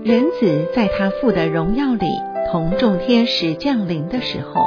人子在他父的荣耀里同众天使降临的时候。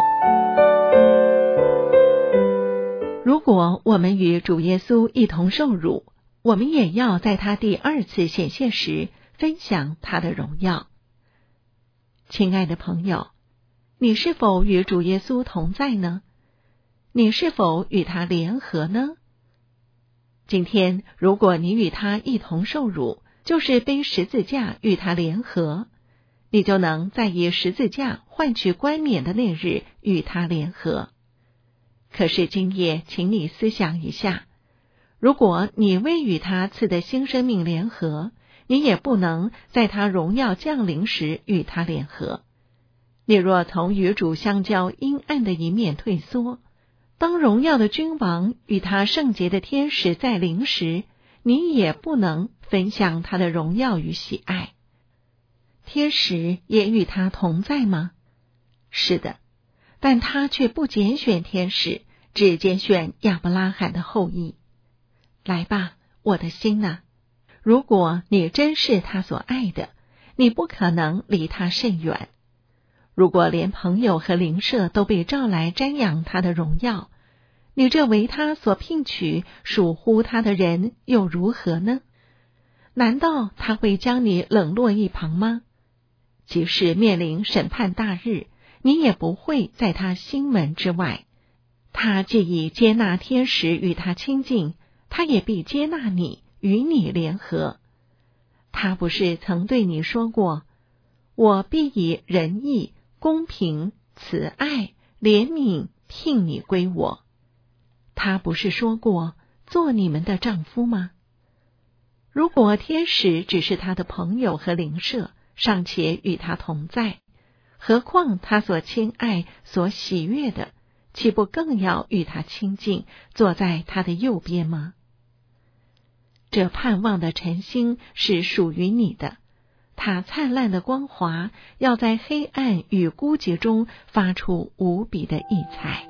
如果我们与主耶稣一同受辱，我们也要在他第二次显现时分享他的荣耀。亲爱的朋友，你是否与主耶稣同在呢？你是否与他联合呢？今天，如果你与他一同受辱，就是背十字架与他联合，你就能在以十字架换取冠冕的那日与他联合。可是今夜，请你思想一下，如果你未与他赐的新生命联合，你也不能在他荣耀降临时与他联合。你若从与主相交阴暗的一面退缩，当荣耀的君王与他圣洁的天使在临时，你也不能分享他的荣耀与喜爱。天使也与他同在吗？是的，但他却不拣选天使，只拣选亚伯拉罕的后裔。来吧，我的心啊，如果你真是他所爱的，你不可能离他甚远。如果连朋友和邻舍都被召来瞻仰他的荣耀，你这为他所聘取属乎他的人又如何呢？难道他会将你冷落一旁吗？即使面临审判大日，你也不会在他心门之外。他既已接纳天使与他亲近，他也必接纳你，与你联合。他不是曾对你说过，我必以仁义、公平、慈爱、怜悯聘你归我。他不是说过，做你们的丈夫吗？如果天使只是他的朋友和邻舍，尚且与他同在，何况他所亲爱、所喜悦的，岂不更要与他亲近，坐在他的右边吗？这盼望的晨星是属于你的，它灿烂的光华要在黑暗与孤寂中发出无比的异彩。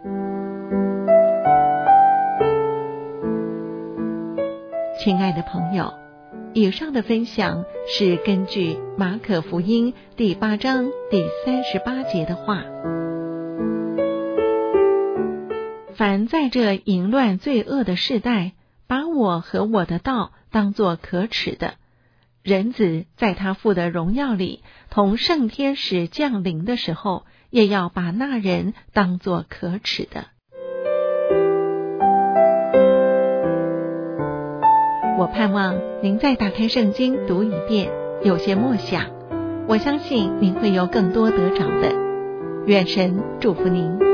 亲爱的朋友，以上的分享是根据马可福音第8章第38节的话：凡在这淫乱罪恶的世代，把我和我的道当作可耻的，人子在他父的荣耀里同圣天使降临的时候，也要把那人当作可耻的。我盼望您再打开圣经读一遍，有些默想，我相信您会有更多得着的。愿神祝福您。